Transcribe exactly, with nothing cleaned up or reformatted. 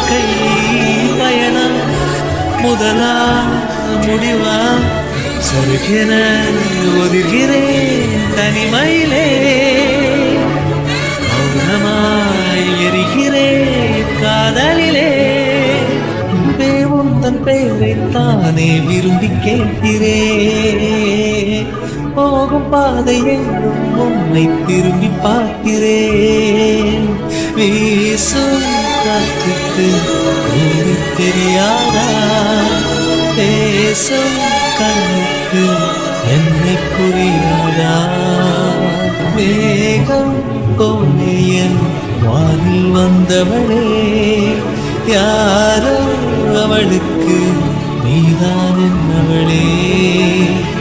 வாழ்க்கை பயணம் முதலா முடிவா சருகென ஒதுகிறேன் தனிமையிலே மௌனமாய் எரிகிறேன் காதலிலே தேவன் தன் பெயரை தானே விரும்பி கேட்கிறேன் போகும் பாதை எங்கும் உன்னை திரும்பி பார்க்கிறேன் வீசும் காற்றுக்கு கூறி தெரியாதா பேசும் கண்ணுக்கு என்னை புரியாதா வேகம் போலே என் வானில் வந்தவளே யாரோ அவளுக்கு நீதான் என்னவளே